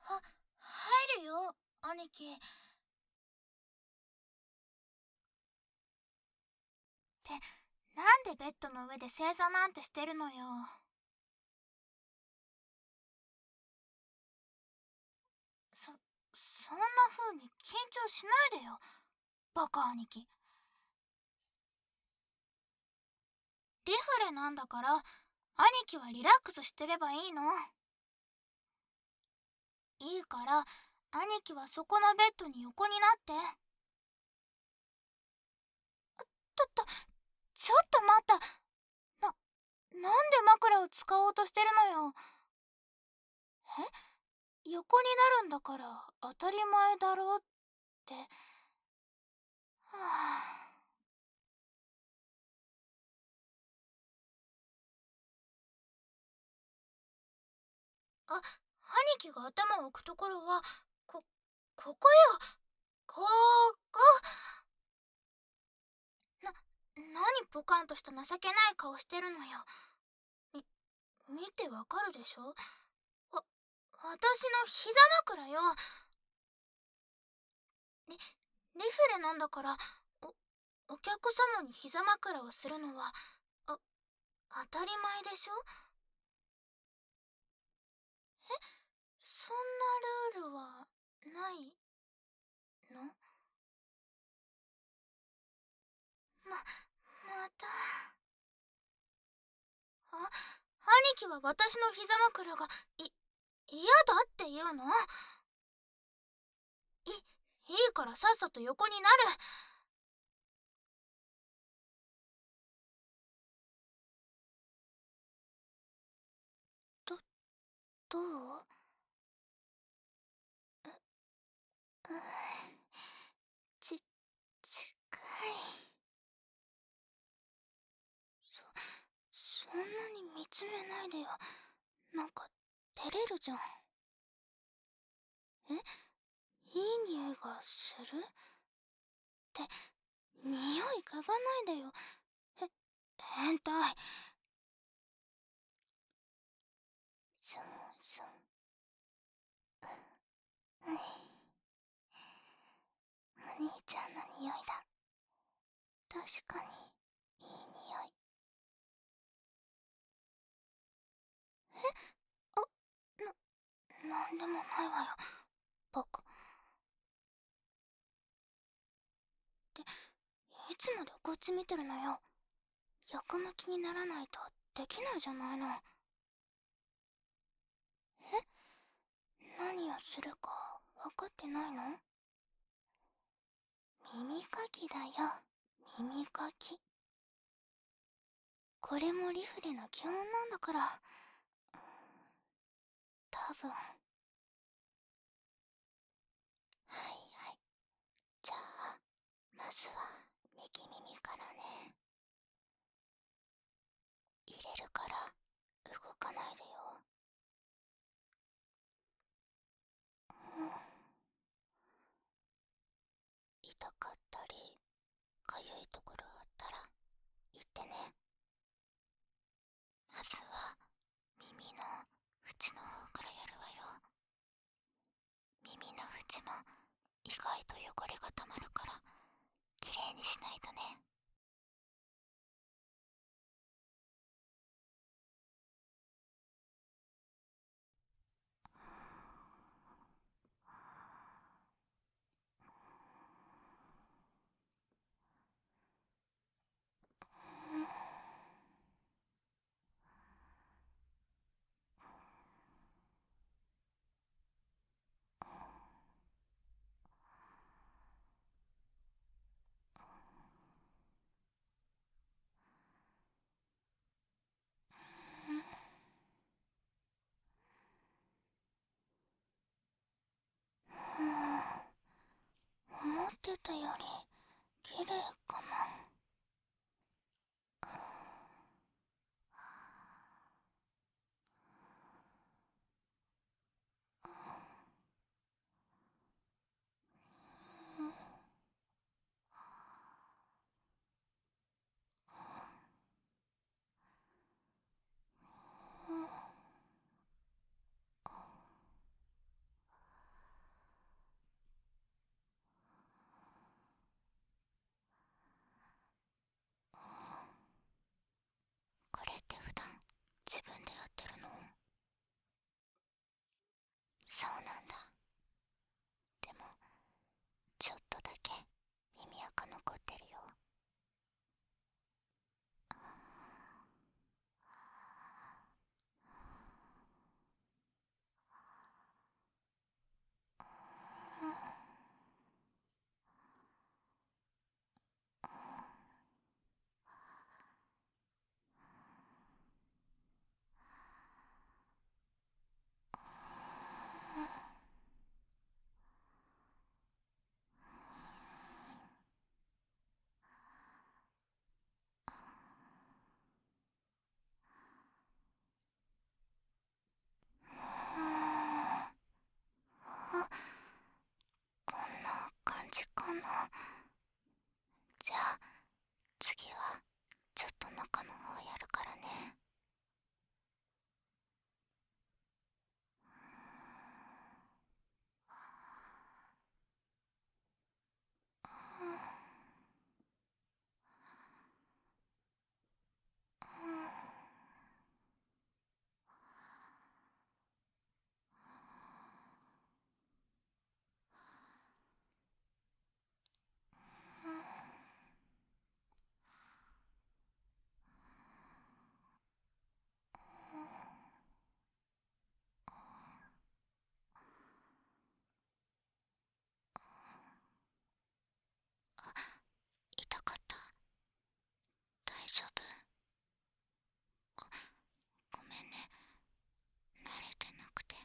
入るよ、兄貴。ってなんでベッドの上で正座なんてしてるのよ。そそんな風に緊張しないでよ、バカ兄貴。リフレなんだから兄貴はリラックスしてればいいの。いいから兄貴はそこのベッドに横になって。とちょっと待った。なんで枕を使おうとしてるのよ。横になるんだから当たり前だろうって。はあ、兄貴が頭を置くところはここよ。ここ。何ポカンとした情けない顔してるのよ。見てわかるでしょ。私の膝枕よ。リフレなんだから、お客様に膝枕をするのは当たり前でしょ。そんなルールはないの？また。兄貴は私の膝枕が嫌だって言うの？いいからさっさと横になる。どどう？ち近い。そんなに見つめないでよ。なんか照れるじゃん。いい匂いがするって匂い嗅がないでよ。変態。シュンシュン。お兄ちゃんの匂いだ。確かにいい匂い。なんでもないわよ、バカ。いつまでこっち見てるのよ。横向きにならないとできないじゃないの。何をするか分かってないの？耳かきだよ、耳かき。これもリフレの基本なんだから。多分。はいはい。じゃあまずは右耳からね。入れるから動かないでよ。痛かったりかゆいところあったら言ってね。まずは耳の縁の方からやるわよ。耳の縁も意外と汚れがたまるからきれいにしないとね。思ってたより綺麗かな。 そうなんだ。でもちょっとだけ耳垢残ってるよ。こんな感じかな。じゃあ次はちょっと中の方やるからね。痛かった？大丈夫？ごごめんね、慣れてなくて。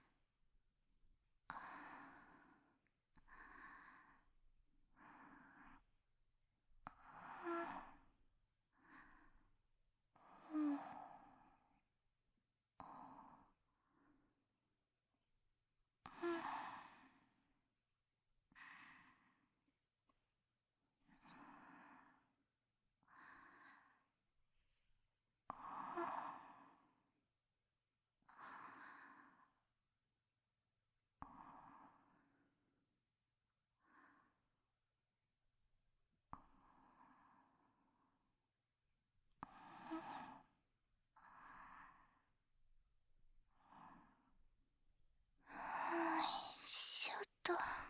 ちょっと。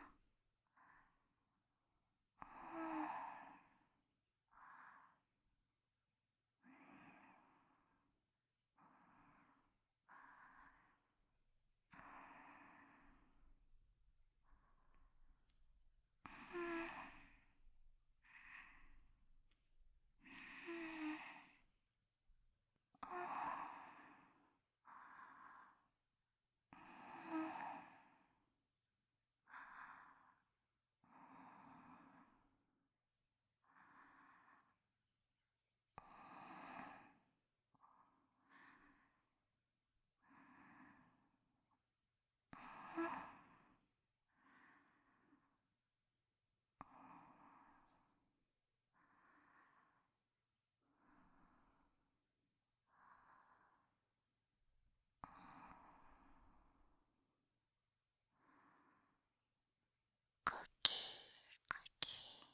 クッキー、クッキ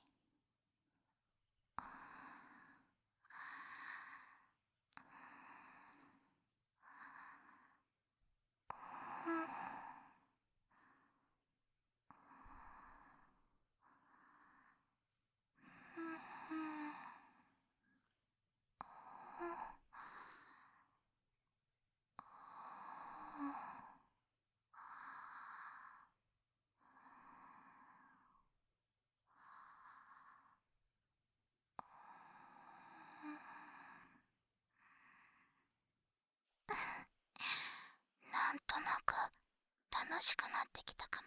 ー。なんとなく楽しくなってきたかも。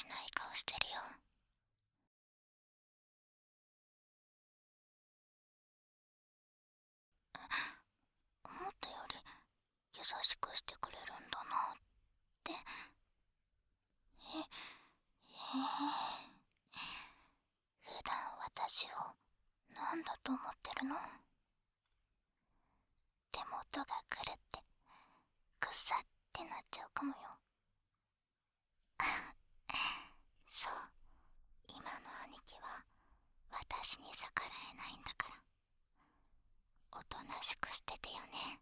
しない顔してるよ。思ったより優しくしてくれるんだなって。へへえ。普段私を何だと思ってるの？手元が来るってくさってなっちゃうかもよ。そう、今の兄貴は私に逆らえないんだから、おとなしくしててよね。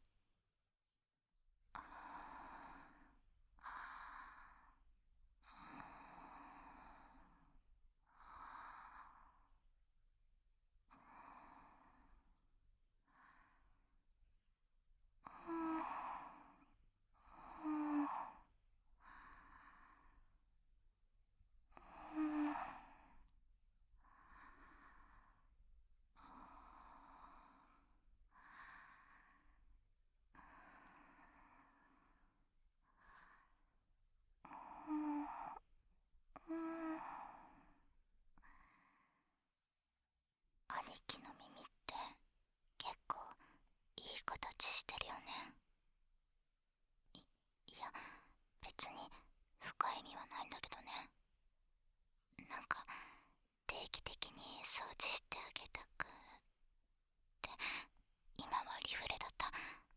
兄貴の耳って結構いい形してるよね。いや、別に深い意味はないんだけどね。なんか定期的に掃除してあげたくて、今はリフレだった。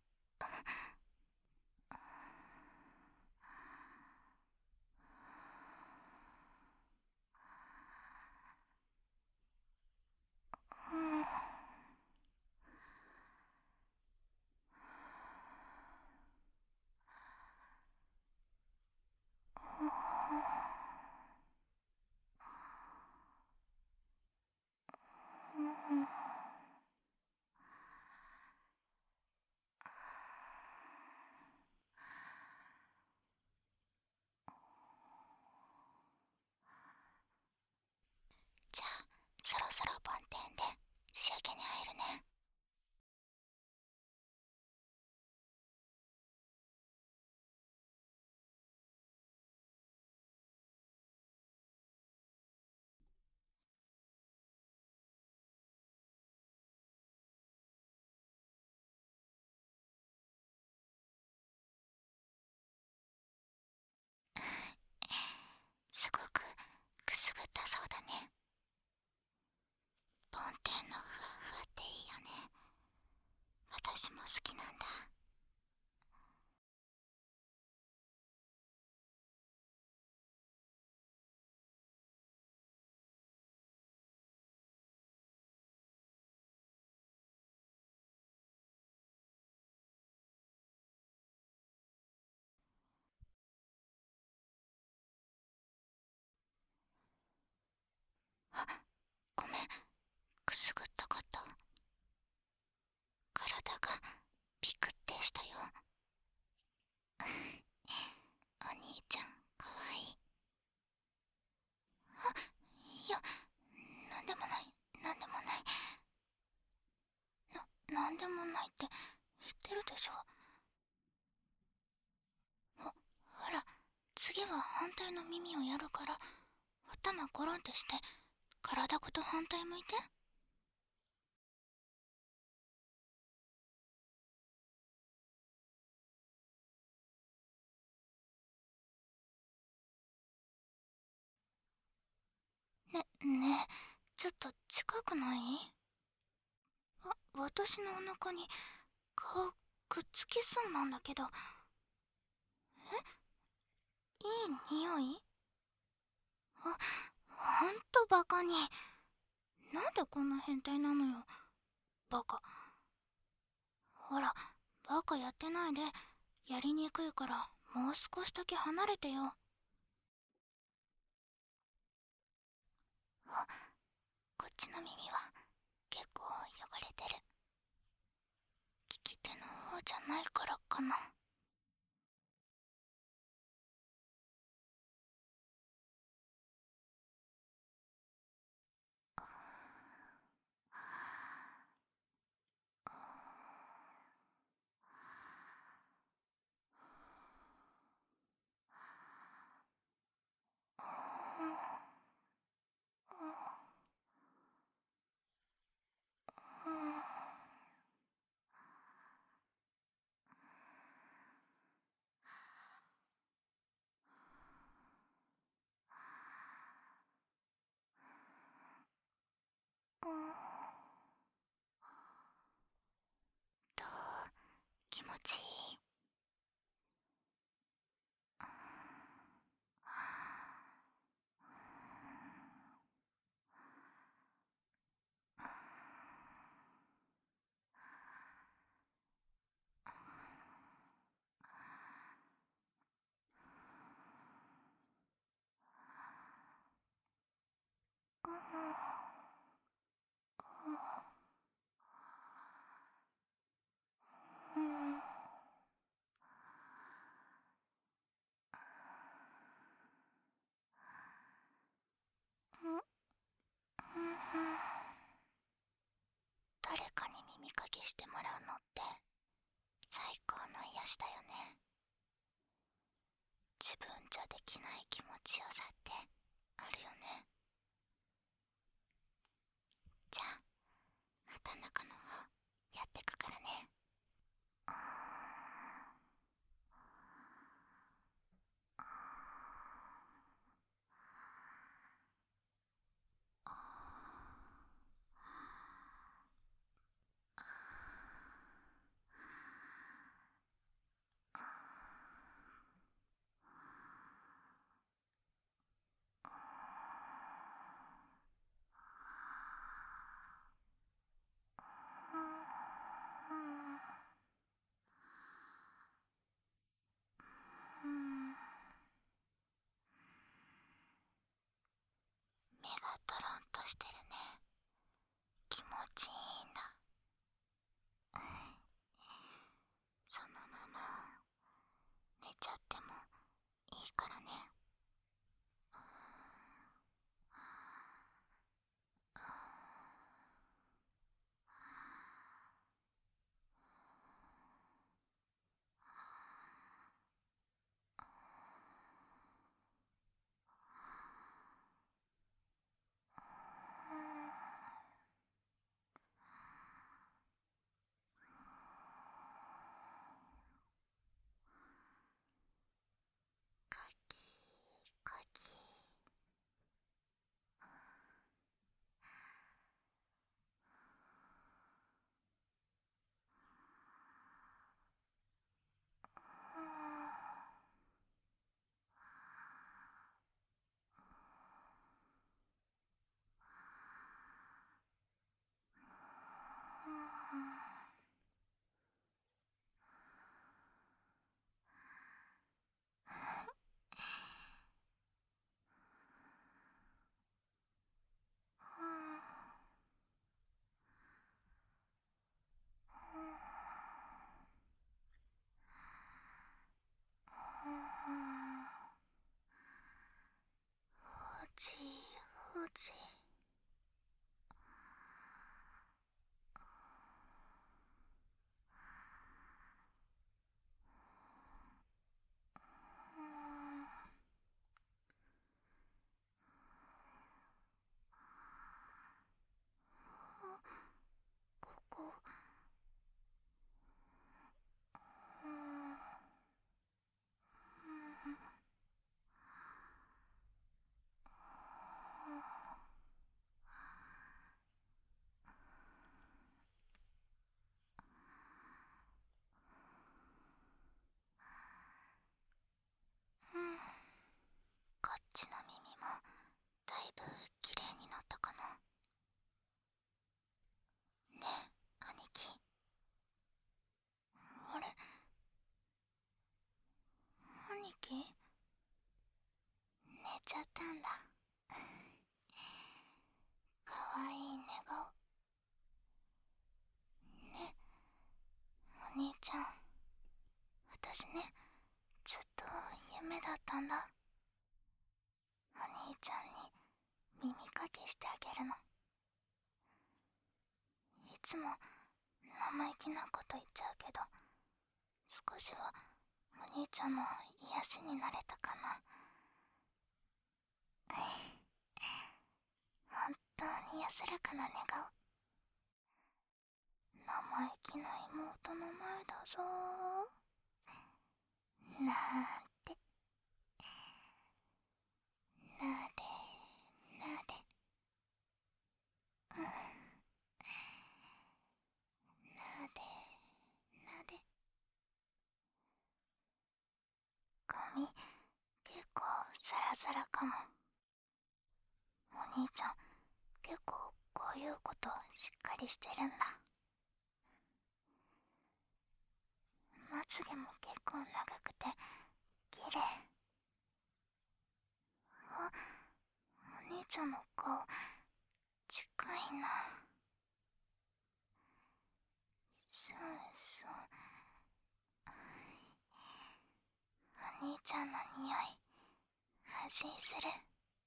じゃあそろそろ梵天で仕上げに入るね。すごくくすぐったそうだね。梵天のふわふわっていいよね。私も好きなんだ。あ、ごめん、くすぐったかった。体がピクってしたよ。お兄ちゃんかわいい。いや、なんでもない、なんでもない。なんでもないって言ってるでしょ。ほら、次は反対の耳をやるから、頭コロンってして体ごと反対向いて。ねえ、ちょっと近くない？私のお腹に顔くっつきそうなんだけど。いい匂い？ほんとバカに。なんでこんな変態なのよ、バカ。ほら、バカやってないで。やりにくいからもう少しだけ離れてよ。こっちの耳は結構汚れてる。利き手の方じゃないからかな。 どう？気持ちいい？誰かに耳かきしてもらうのって最高の癒しだよね。自分じゃできない気持ちよさってあるよね。じゃあまた中の方やってくからね。目がトロンとしてるね。気持ちいいんだ。そのまま寝ちゃってもいいからね。かきかき。ふじふじ。ここ。こっちの耳もだいぶきれいになったかな。ねえ兄貴。あれ、兄貴寝ちゃったんだ。かわいい寝顔ね。お兄ちゃん、私ね、ずっと夢だったんだ。お兄ちゃんに耳かきしてあげるの。いつも生意気なこと言っちゃうけど、少しはお兄ちゃんの癒しになれたかな。 らかな寝顔。生意気な妹の前だぞー。なんて。なでなで。うん。なでなで。髪結構サラサラかも。お兄ちゃん結構こういうことしっかりしてるんだ。まつげも結構長くて綺麗。あ、お兄ちゃんの顔近いな。そうそう。お兄ちゃんの匂い安心する。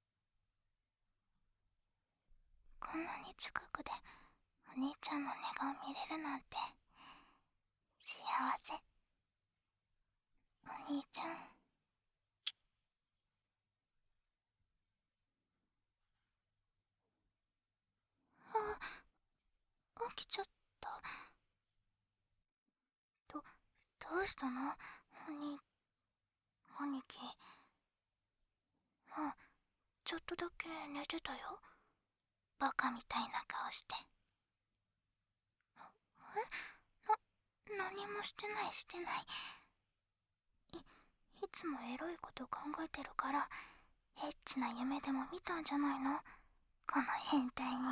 こんなに近くでお兄ちゃんの寝顔見れるなんて幸せ。お兄ちゃん。あ、起きちゃった。どどうしたの兄貴。うん、ちょっとだけ寝てたよ。バカみたいな顔して。何もしてないしてない。いつもエロいこと考えてるからエッチな夢でも見たんじゃないの、この変態に。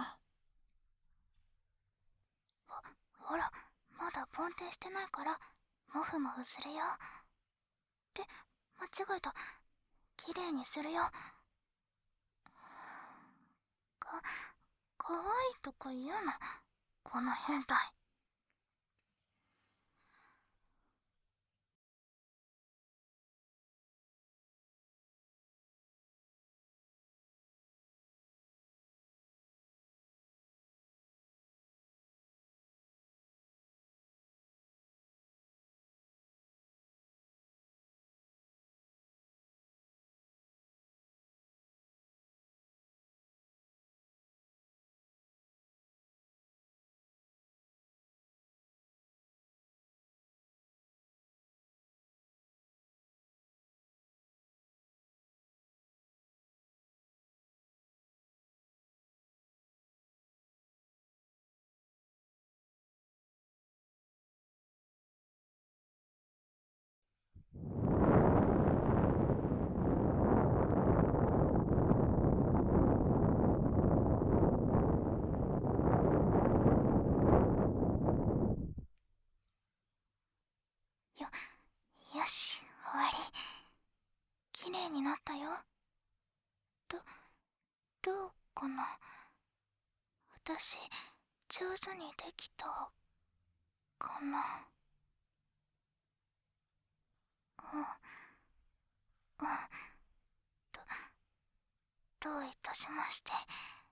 ほら、まだポンテしてないからモフモフするよ。って間違えた。綺麗にするよ。かかわいいとか言うな、この変態。よし、終わり。綺麗になったよ。どどうかな。私上手にできたかな。うんうん。どういたしまして。